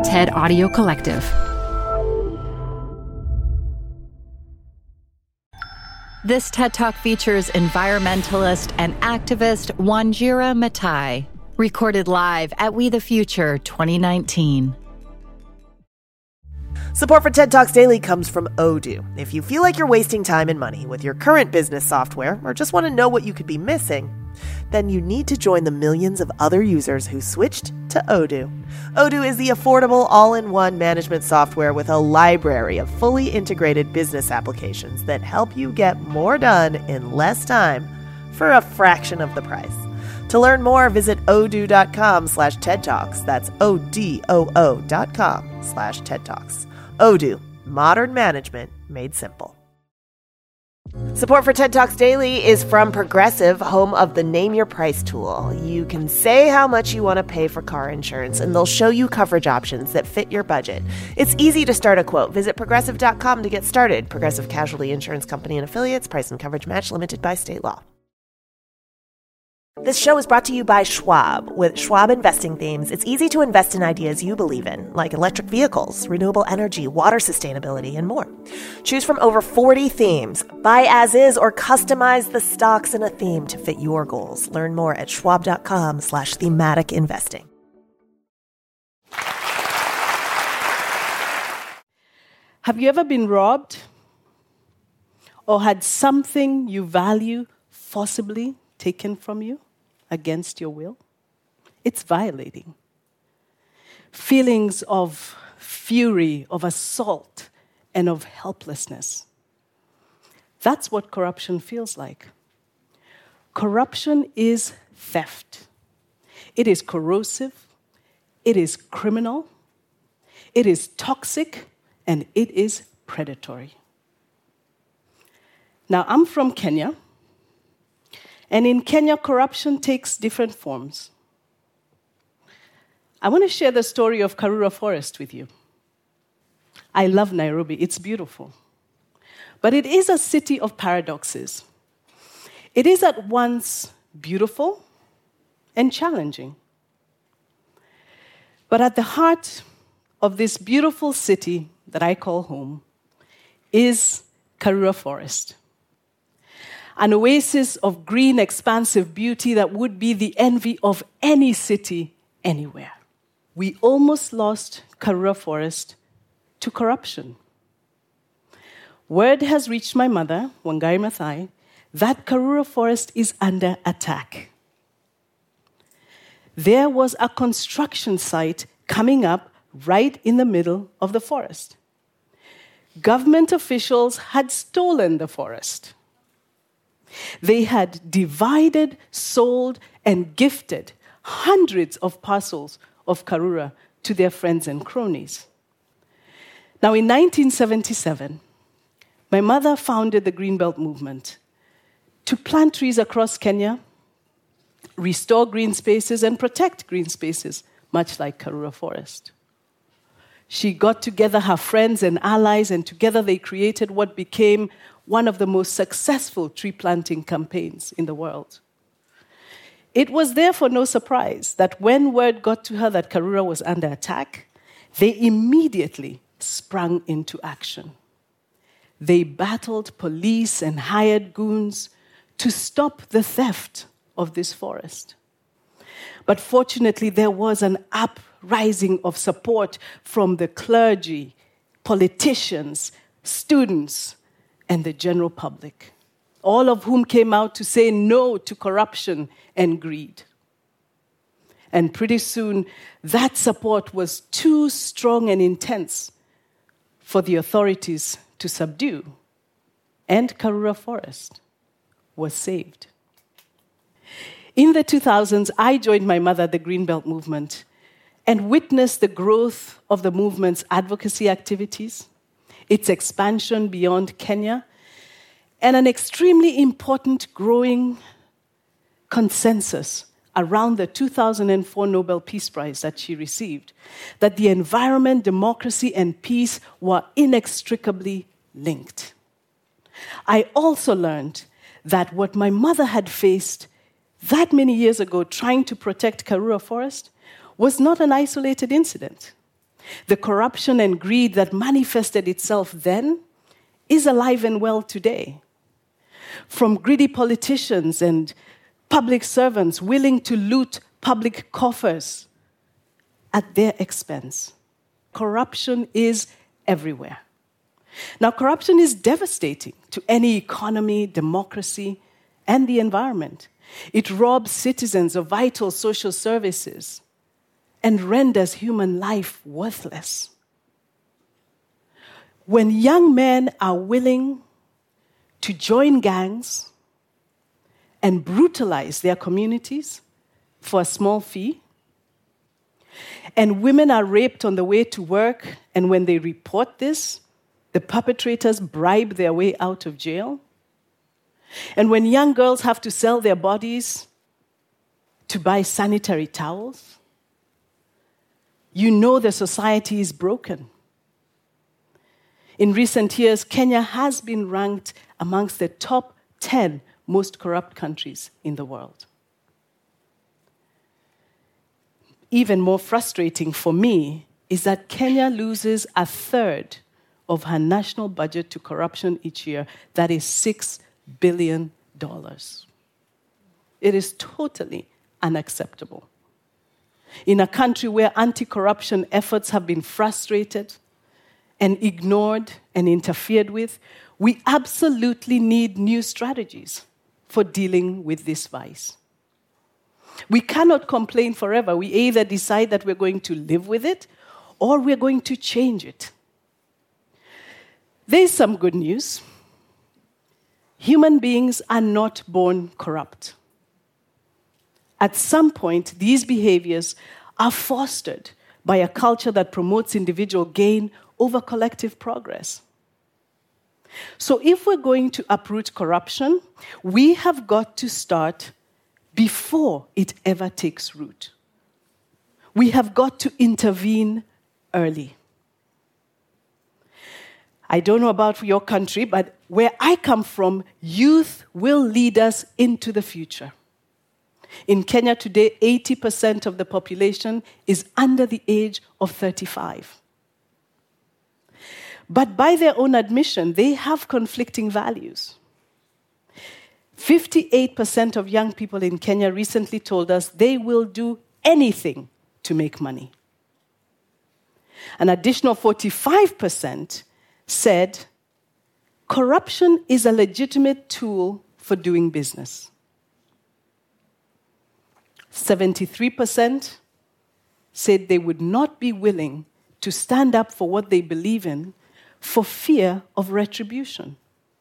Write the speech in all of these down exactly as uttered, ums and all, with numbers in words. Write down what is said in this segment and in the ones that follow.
TED Audio Collective. This TED Talk features environmentalist and activist Wanjira Matai, recorded live at We the Future twenty nineteen. Support for TED Talks Daily comes from Odoo. If you feel like you're wasting time and money with your current business software or just want to know what you could be missing, then you need to join the millions of other users who switched to Odoo. Odoo is the affordable all-in-one management software with a library of fully integrated business applications that help you get more done in less time for a fraction of the price. To learn more, visit odoo.com slash TED Talks. That's O-D-O-O dot com slash TED Talks. Odoo, modern management made simple. Support for TED Talks Daily is from Progressive, home of the Name Your Price tool. You can say how much you want to pay for car insurance, and they'll show you coverage options that fit your budget. It's easy to start a quote. Visit progressive dot com to get started. Progressive Casualty Insurance Company and Affiliates. Price and coverage match limited by state law. This show is brought to you by Schwab. With Schwab investing themes, it's easy to invest in ideas you believe in, like electric vehicles, renewable energy, water sustainability, and more. Choose from over forty themes. Buy as is or customize the stocks in a theme to fit your goals. Learn more at schwab.com slash thematic investing. Have you ever been robbed or had something you value forcibly taken from you against your will? It's violating. Feelings of fury, of assault, and of helplessness. That's what corruption feels like. Corruption is theft. It is corrosive. It is criminal. It is toxic, and it is predatory. Now, I'm from Kenya. And in Kenya, corruption takes different forms. I want to share the story of Karura Forest with you. I love Nairobi. It's beautiful. But it is a city of paradoxes. It is at once beautiful and challenging. But at the heart of this beautiful city that I call home is Karura Forest. An oasis of green, expansive beauty that would be the envy of any city anywhere. We almost lost Karura Forest to corruption. Word has reached my mother, Wangari Maathai, that Karura Forest is under attack. There was a construction site coming up right in the middle of the forest. Government officials had stolen the forest. They had divided, sold, and gifted hundreds of parcels of Karura to their friends and cronies. Now, in nineteen seventy-seven, my mother founded the Greenbelt movement to plant trees across Kenya, restore green spaces, and protect green spaces, much like Karura Forest. She got together her friends and allies, and together they created what became one of the most successful tree planting campaigns in the world. It was therefore no surprise that when word got to her that Karura was under attack, they immediately sprang into action. They battled police and hired goons to stop the theft of this forest. But fortunately, there was an uprising of support from the clergy, politicians, students, and the general public, all of whom came out to say no to corruption and greed. And pretty soon, that support was too strong and intense for the authorities to subdue, and Karura Forest was saved. In the two thousands, I joined my mother at the Greenbelt movement and witnessed the growth of the movement's advocacy activities, its expansion beyond Kenya, and an extremely important growing consensus around the two thousand four Nobel Peace Prize that she received, that the environment, democracy, and peace were inextricably linked. I also learned that what my mother had faced that many years ago trying to protect Karura Forest was not an isolated incident. The corruption and greed that manifested itself then is alive and well today. From greedy politicians and public servants willing to loot public coffers at their expense. Corruption is everywhere. Now, corruption is devastating to any economy, democracy, and the environment. It robs citizens of vital social services and renders human life worthless. When young men are willing to join gangs and brutalize their communities for a small fee, and women are raped on the way to work, and when they report this, the perpetrators bribe their way out of jail, and when young girls have to sell their bodies to buy sanitary towels, you know the society is broken. In recent years, Kenya has been ranked amongst the top ten most corrupt countries in the world. Even more frustrating for me is that Kenya loses a third of her national budget to corruption each year. That is six billion dollars. It is totally unacceptable. In a country where anti-corruption efforts have been frustrated and ignored and interfered with, we absolutely need new strategies for dealing with this vice. We cannot complain forever. We either decide that we're going to live with it or we're going to change it. There's some good news. Human beings are not born corrupt. At some point, these behaviors are fostered by a culture that promotes individual gain over collective progress. So if we're going to uproot corruption, we have got to start before it ever takes root. We have got to intervene early. I don't know about your country, but where I come from, youth will lead us into the future. In Kenya today, eighty percent of the population is under the age of thirty-five. But by their own admission, they have conflicting values. fifty-eight percent of young people in Kenya recently told us they will do anything to make money. An additional forty-five percent said corruption is a legitimate tool for doing business. seventy-three percent said they would not be willing to stand up for what they believe in for fear of retribution.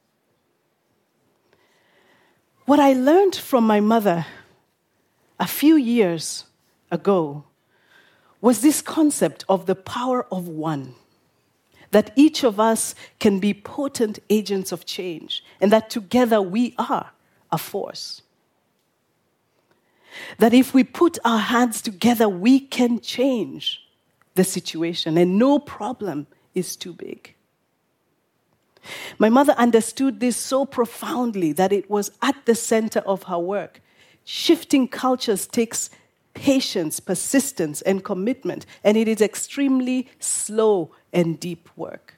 What I learned from my mother a few years ago was this concept of the power of one, that each of us can be potent agents of change, and that together we are a force. That if we put our hands together, we can change the situation, and no problem is too big. My mother understood this so profoundly that it was at the center of her work. Shifting cultures takes patience, persistence, and commitment, and it is extremely slow and deep work.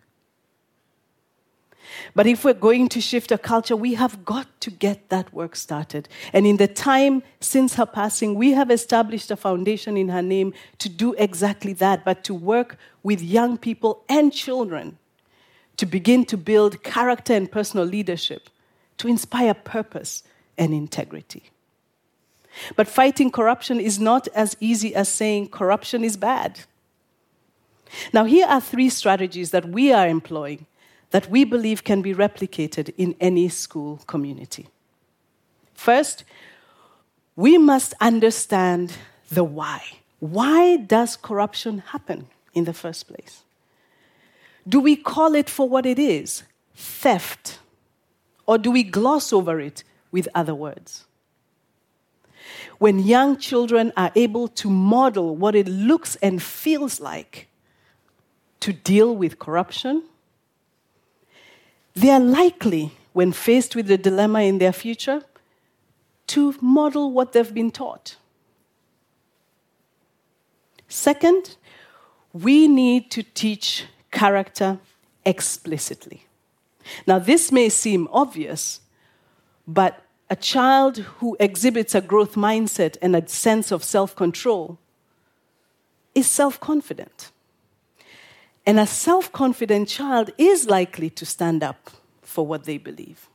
But if we're going to shift a culture, we have got to get that work started. And in the time since her passing, we have established a foundation in her name to do exactly that, but to work with young people and children to begin to build character and personal leadership, to inspire purpose and integrity. But fighting corruption is not as easy as saying corruption is bad. Now, here are three strategies that we are employing that we believe can be replicated in any school community. First, we must understand the why. Why does corruption happen in the first place? Do we call it for what it is, theft, or do we gloss over it with other words? When young children are able to model what it looks and feels like to deal with corruption, they are likely, when faced with the dilemma in their future, to model what they've been taught. Second, we need to teach character explicitly. Now, this may seem obvious, but a child who exhibits a growth mindset and a sense of self-control is self-confident. And a self-confident child is likely to stand up for what they believe.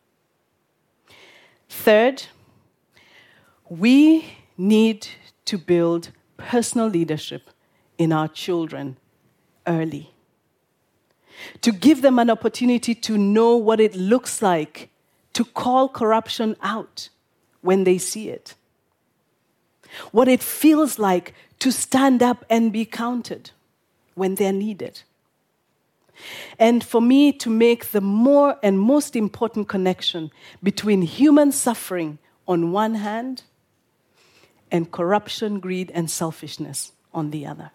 Third, we need to build personal leadership in our children early, to give them an opportunity to know what it looks like to call corruption out when they see it, what it feels like to stand up and be counted when they're needed. And for me to make the more and most important connection between human suffering on one hand and corruption, greed, and selfishness on the other.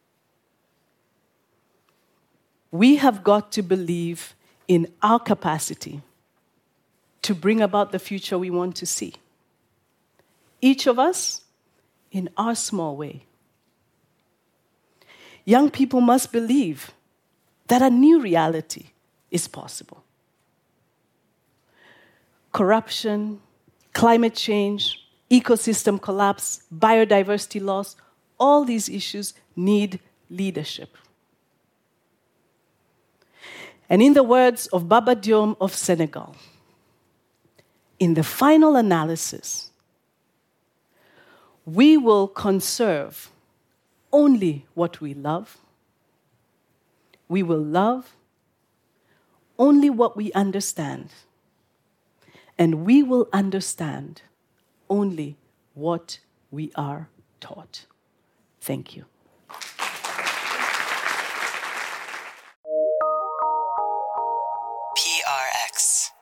We have got to believe in our capacity to bring about the future we want to see. Each of us in our small way. Young people must believe that a new reality is possible. Corruption, climate change, ecosystem collapse, biodiversity loss, all these issues need leadership. And in the words of Baba Diome of Senegal, in the final analysis, we will conserve only what we love. We will love only what we understand. And we will understand only what we are taught. Thank you. P R X.